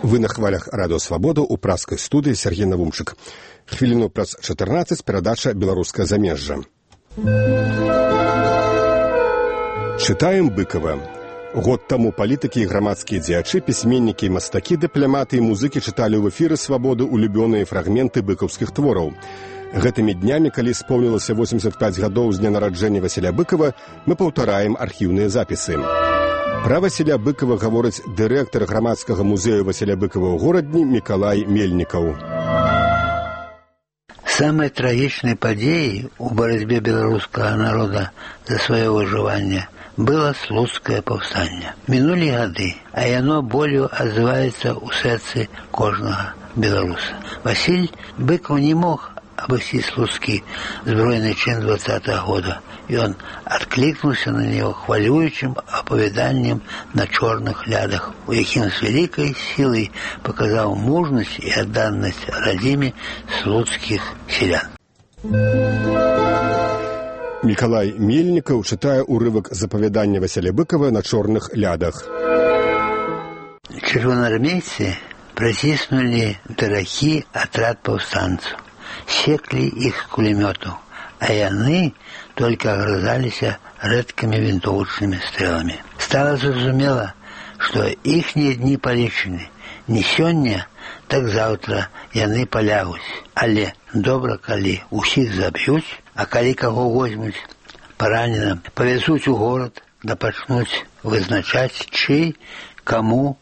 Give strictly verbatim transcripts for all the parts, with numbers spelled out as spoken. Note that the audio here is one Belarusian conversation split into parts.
Вы на хвалях радыё Свабода ў праскай студыі Сергей Навумчык. Хвіліну праз чатырнаццаць перадача «Беларускае замежжа». Чытаем Быкава. Год таму палітыкі і грамадскія дзеячы, пісьменнікі і мастакі, дыпламаты і музыкі чыталі ў эфіры Свабоды улюбёныя фрагменты быкаўскіх твораў. Гэтымі днямі, калі споўнілася восемьдесят пять гадоў з дня нараджэння Васіля Быкава, мы паўтараем архіўныя запісы. Пра Васіля Быкава гаворыць дырэктар грамадскага музею Васіля Быкава ў горадні Мікалай Мельнікаў. Самой трагичной подеей у борьбе белорусского народа за свое выживание было Слуцкое повстание. Минули годы, а оно болью отзывается у сердца кожного белоруса. Василь Быков не мог обойти Слуцкий збройный чин двадцатого года, и он откликнулся на него хвалюючим оповеданием на черных лядах, у яким с великой силой показал мужность и отданность родиме слуцких селян. Мікалай Мельнікаў чытае урывак з апавядання Васіля Быкова на чорных лядах. Червоноармейцы протиснули до раки отряд повстанцев, секли их с кулеметов, а яны только огрызались редкими винтовочными стрелами. Стало зразумело, что ихние дни полечены. Не сёння, так завтра яны полягуць. Але добра, калі усіх заб'юць, а калі каго возьмуць параненым, павязуць у горад, да пачнуць вызначаць, чый, каму,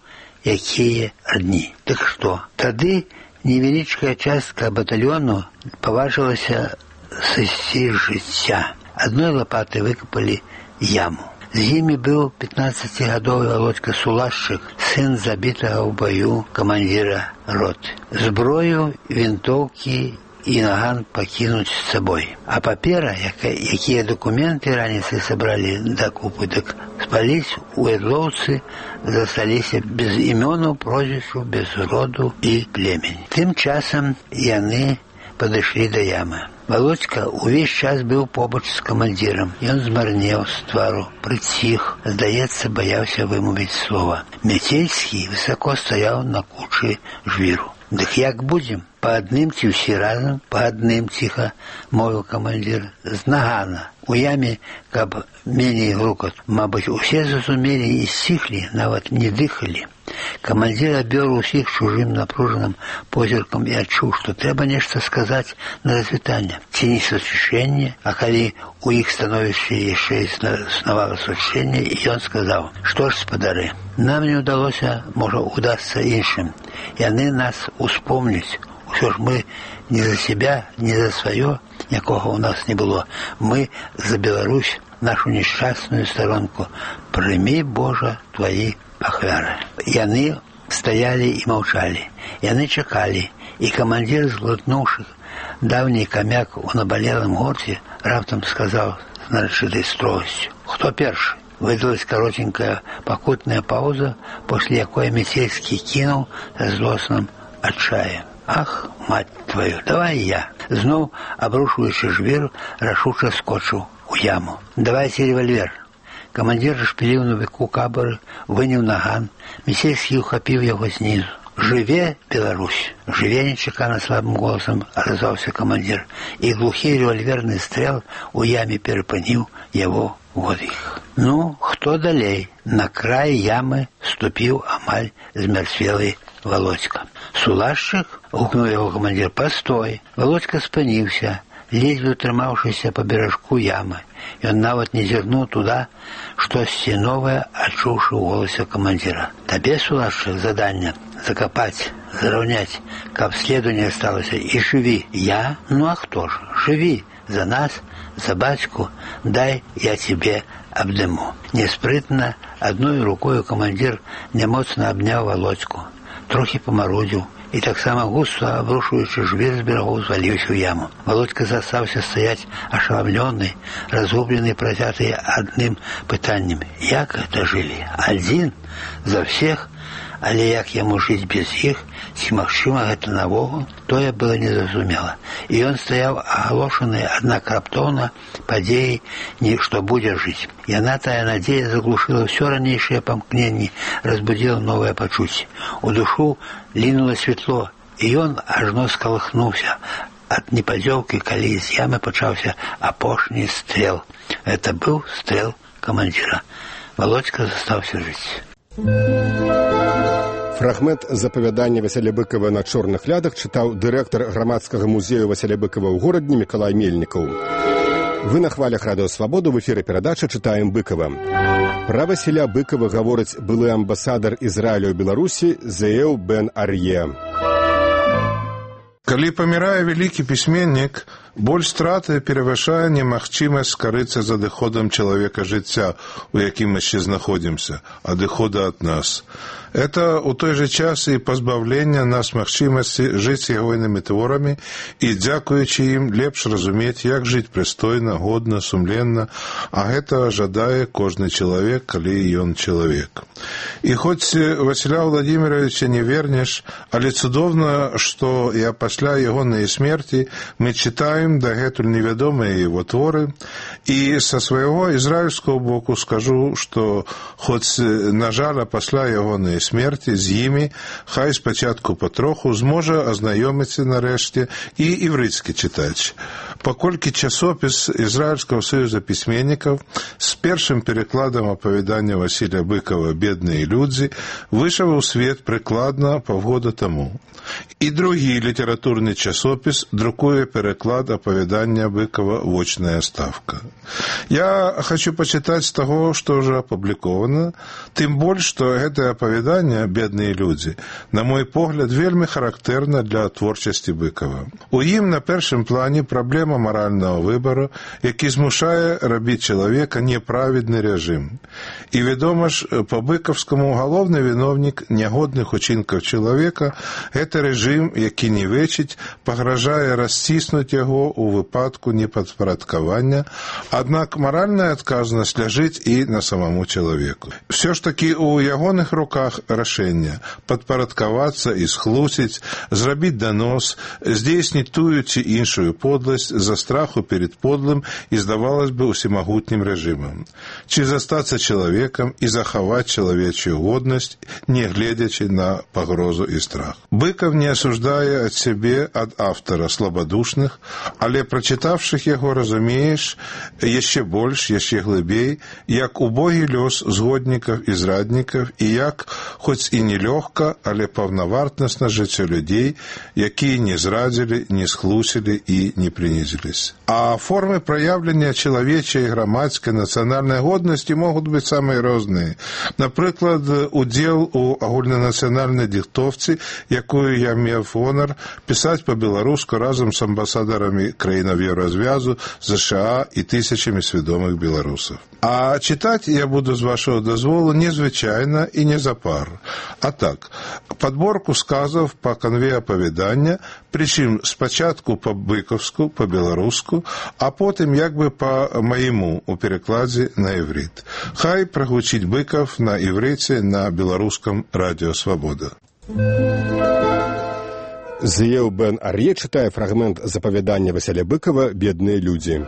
якія дні. Так што, тады невеличкая частка батальону поважилася сысці з жыцця. Одной лопатой выкопали яму. З імі быў пятнаццацігадовы Володька Сулашчык, сын забітага ў бою камандзіра роты. Зброю, вінтоўкі і наган пакінуць з сабой. А папера, якія дакументы раніцай сабралі дакупы, дык спаліць у ядлоўцы, засталіся без імёнаў, прозвішчаў, без роду і племені. Тым часам яны падышлі да ямы. Володька увесь час быў побач з камандзірам. Ён змарнеў з твару, прыціх, здаецца, баяўся вымовіць слова. Мяцельскі высоко стаяў на кучы жвіру. «Дык як будзем? Па адным ці ўсе разам?» «Па адным», ціха мовіў камандзір. «З нагана. У яме, каб меней грукат. Мабыць, усе зразумелі і сціхлі, нават не дыхалі». Камандзір абвёр усіх чужым напружаным позіркам і адчуў, што трэба нешта сказаць на развітанне. Ці не сусвішэнне, а калі у іх становішча яшчэ існавала сусвішэнне, і ён сказаў: «Што ж, спадары, нам не ўдалося, можа, удасца іншым. Яны нас успомняць. Усё ж мы не за себя, не за сваё, якога ў нас не было. Мы за Беларусь, нашу несчастную сторонку. Прыми, Божа, твои ахвяры». Яны стаялі і маўчалі. Яны чакалі, і камандзір, зглытнуўшы даўні камяк у набалелым горце, раптам сказаў з нарачытай строгасцю: «Хто першы?» Выдалась коротенькая покутная пауза, после якой Мицельский кинул со злостным отчаем: «Ах, мать твою, давай я!» Знов, обрушиваючи жвір, рашуче скочив у яму. «Давайте револьвер!» Командир шпілів на віку кабери, виняв наган. Міцельський ухопив його знизу. «Живе, Беларусь! Живе!» нечекано слабым голосом отозвался командир, и глухий револьверный стрел у яме перепынил его водых. «Ну, кто далей?» На край ямы ступил амаль змерцвелый Володька. «Сулашчык?» — гукнул его командир. «Постой!» Володька спынился, ледзьве трымаўшыся па беражку ямы. Ён нават не зірнуў туда, штосьці новае адчуўшы ў голасе камандзіра. «Табе, Сулашчык, заданне закапаць, зараўняць, каб следу не асталася, і жыві!» «Я? Ну а хто ж? Жыві! За нас, за бацьку, дай я тебе обдыму». Неспрытна, одной рукой командир немоцно обнял Володьку, трохи помарудил и так само густо обрушиваючи жвір з берегов, звалився в яму. Володька застаўся стаять ошеломленный, разгубленный, протятый одним пытаннем. Як гэта жылі? Адзін за всех? Але як яму жыць без іх, ці магчыма гэта навогул, тое было незразумела. І ён стаяў агалошаны, аднак раптоўна падзеі, што будзе жыць. Яна, тая надзея, заглушыла ўсё ранейшае памкненне, разбудзіла новае пачуцце. У душу лінула святло, і ён ажно скалыхнуўся ад непадзёўкі, калі з ямы пачаўся апошні стрэл. Гэта быў стрэл камандзіра. Володька застаўся жыць. Фрагмент з апавядання Васіля Быкава на чорных лядах чытаў дырэктар грамадскага музею Васіля Быкава ў горадні Мікалай Мельнікаў. Вы на хвалях Радыё Свабода, в эфіры перадача «Чытаем Быкава». Пра Васіля Быкава гаворыць былы амбасадар Ізраілю ў Беларусі Зееў Бен-Ар'е. Калі памірае вялікі пісьменнік, боль страты перавышае немагчымасць скарыцца за адыходам чалавека жыцця, у якім мы яшчэ знаходзімся, адыхода ад нас. Это у той же час і пазбаўлення нас магчымасці жыць ягонымі творамі і, дзякуючы ім, лепш разумець, як жыць прыстойна, годна, сумленна, а гэта жадае кожны чалавек, калі ён чалавек. І хоць Васіля Владимировича не вернеш, але цудоўна, што і пасля ягонай смерці мы чытаем дагэтуль невядомыя яго творы, і са свайго ізраільскага боку скажу, што хоць, на жаль, пасля ягонай смерці з імі, хай спачатку патроху зможа азнаёміцца нарэшце і іврыцкі чытач. Паколькі часопіс Ізраільскага саюза пісьменнікаў з першым перакладам апавядання Васіля Быкава «Бедныя людзі» выйшаў у свет прыкладна паўгода таму. І другі літаратурны часопіс друкуе пераклад апавядання Быкава «Вочная ставка». Я хочу пачытаць з таго, што ўжо апублікована, тым больш, што гэтае апавяданне «Бедныя людзі», на мой погляд, вельмі характэрна для творчасці Быкава. У ім на першым плане праблема маральнага выбару, які змушае рабіць чалавека неправедны рэжым. І, вядома ж, па-быкаўскаму галоўны віновнік нягодных учынкаў чалавека – гэта рэжым, які не вечыць, пагражае расціснуць яго ў выпадку непадпарадкавання, аднак маральная адказнасць ляжыць і на самому чалавеку. Всё ж такі ў ягоных руках рашэнне падпарадкавацца і схлусіць, зрабіць данос, здзейсніць тую ці іншую подласць за страху перед подлым і, здавалось бы, усемагутнім рэжымам. Ці застацца чалавекам і захаваць чалавечую годнасць, не гледзячы на пагрозу і страх. Быкаў не асуждае ад сябе, ад автара слабадушных, але, прачытаўшых яго, разумееш яшчэ больш, яшчэ глыбей, як убогі лёс згоднікаў і зраднікаў і як, хоць і нелёгка, але паўнавартнасна жыццё людзей, якія не зрадзілі, не схлусілі і не прынізіліся. А формы праяўлення чалавечай, грамадскай, нацыянальнай годнасці могуць быць самыя розныя. Напрыклад, удзел у агульнанацыянальнай дыхтоўцы, якую я меў гонар пісаць па-беларуску разам з амбасадарамі краінаў Еўразвязу, ЗША і тысячамі свядомых беларусаў. А чытаць я буду, з вашого дазволу, незвычайна і не за пар. А так, подборку сказаў па канве апавядання, прычым спачатку па-быкаўску, па-беларуску, а потым як бы па-майму у перакладзе на іврыт. Хай прагучыць Быкаў на іврыце на беларускам Радыё Свабода. Зееў Бен-Ар'е чытае фрагмент з апавядання Васіля Быкава «Бедныя людзі».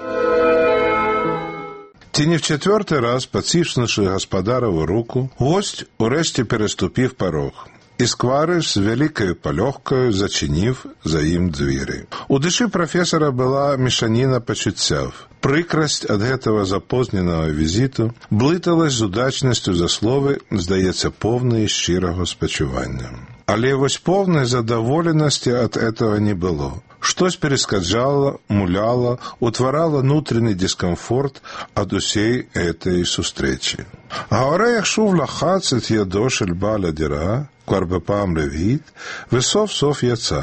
Ці не в четвертий раз, поціснувши господарову руку, гость урешті переступив порог. І сквариш з великою польохкою зачинив за їм двері. У душі професора була мішаніна почуттів. Прикрость ад гэтага запозненага візіту блыталась з удачнасцю засловы, здаецца, поўнай шчырага спачування. Але вось поўнай задаволенасці ад этого не было. Штось перескаджала, муляла, утварала внутренний дискомфорт ад усей этой сустрэчы. ההורה יחשוב לחץ את ידו של בעל הדירה כבר בפעם רביעית, וסוף סוף יצא.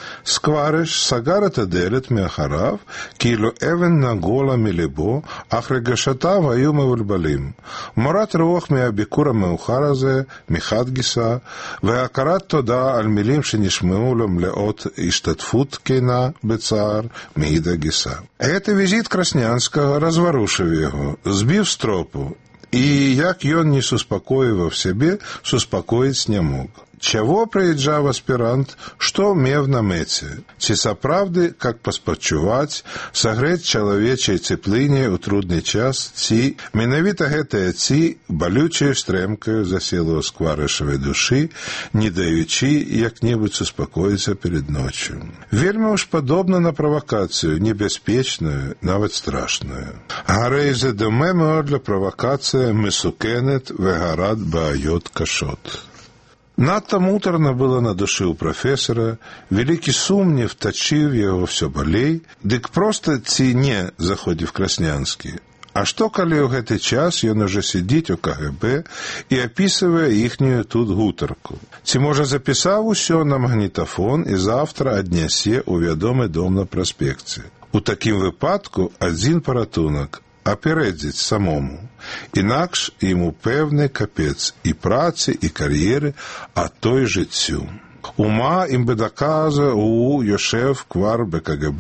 סקוורש סגר את הדלת מאחריו, כאילו אבן נגולה מליבו, אך רגשותיו היו מבולבלים. מורת רוח מהביקור המאוחר הזה, מחד גיסא, והכרת תודה על מילים שנשמעו לו מלאות השתתפות כנה בצער, מאידך גיסא. Это визит Краснянского разворушил его, сбив с тропу. И, як ён не суспокоивав себе, суспокоить не мог. Чего приезжав аспирант, что мев на мете? Ці сапраўды, как паспачуваць, сагрэць чалавечай цеплыне ў трудны час, ці, менавіта гэтая ці, балючаю стрэмкаю засела ў скварышавай душы, не даючы як-небудзь успакоіцца перед ночью. Вельмі уж падобна на правакацыю, небяспечную, нават страшную. Гарэйзе дэмэмео для правакацыя месукенет вегарад баайот кашот. Надто муторно было на душе у профессора, великий сумнев точив его все болей, дык просто ці не заходив Краснянский. А что, коли у гэты час ён уже сидит у КГБ и описывая ихнюю тут гутарку? Ці, можа, записав усё на магнитофон и завтра аднясе у вядомы дом на праспекце? У такім выпадку адзін паратунак – апярэдзіць самому. Інакш ему пэўны капец і працы, і кар'еры, а то й жыццю. Ума им бы доказа у יושב כבר ב-КГБ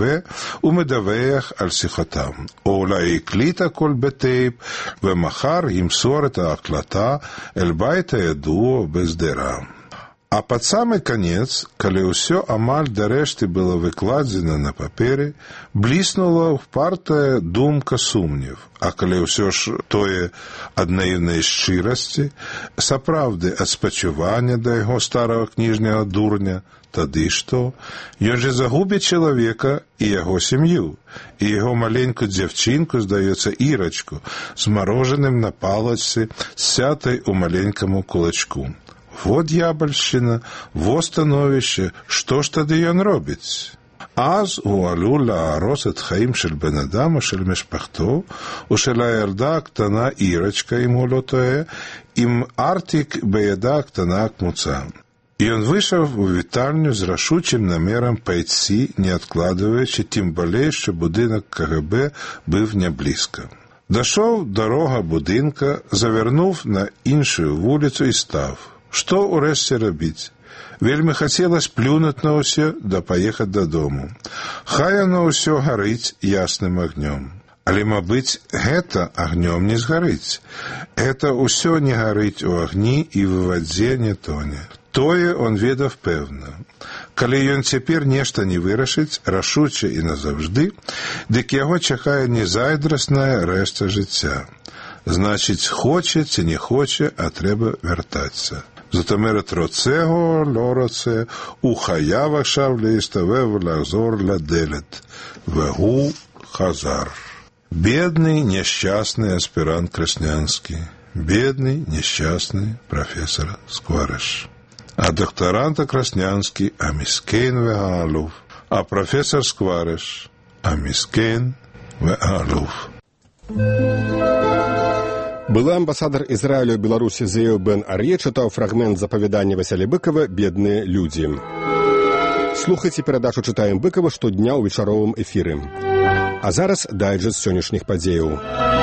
ומדווח על שיחתם. או אולי הקליט הכל בטייפ, ומחר ימסור את ההקלטה אל בית הידוע בשדרה. А под самый конец, коли усё амаль да рэшты было выкладзена на паперы, бліснула впартая думка сумнев. А коли усё ж тое ад наіўнай шчырасці, сапраўды ад спачування да яго старого кніжняга дурня, тады што? Ён же загубіць чалавека і яго сям'ю, і яго маленькую дзяўчынку, здаецца, Ірачку, з марожаным на палачцы, сятай у маленькаму кулачку. Вот дьявольщина, во становище, что ж тады ён робіць? אז הוא עלול להרוס את חיים של בן אדם או של משפחתו, או של הילדה הקטנה אירצ'קה, אם הוא לא טועה, עם ארטיק בידה הקטנה כמוצא. И он вышел в вітальню з рашучим намером пойти, не откладываючи, тим более, що будинок КГБ був не близько. Дошов дорога будинка, завернув на іншу вулицю і став. Што урэшце рабіць? Вельмі хацелася плюнуць на ўсё, да паехаць дадому. Хай оно ўсё гарыць ясным агнём. Але, мабыць, гэта агнём не згарыць. Гэта ўсё не гарыць у агні і ў вадзе не тоне. Тое он ведаў пэўна. Калі ён цяпер нешта не вырашыць, рашуча і назаўжды, дык яго чакае незайдрасная рэшта жыцця. Значыць, хоче ці не хоче, а трэба вяртацца. זאת אומרת, רוצה או לא רוצה, הוא חייב עכשיו להסתובב ולחזור לדלת, והוא חזר. Бедный, несчастный аспирант Краснянский, бедный, несчастный профессор Скварыш. А докторанта Краснянский амискейн вегалув, а профессор Скварыш амискейн вегалув. Былы амбасадар Ізраілю ў Беларусі Зеў Бен Ар'е чытаў фрагмент з апавядання Васіля Быкава «Бедныя людзі». Слухайце перадачу «Чытаем Быкава» штодня ў вечаровым эфіры. А зараз дайджэст сённяшніх падзеяў.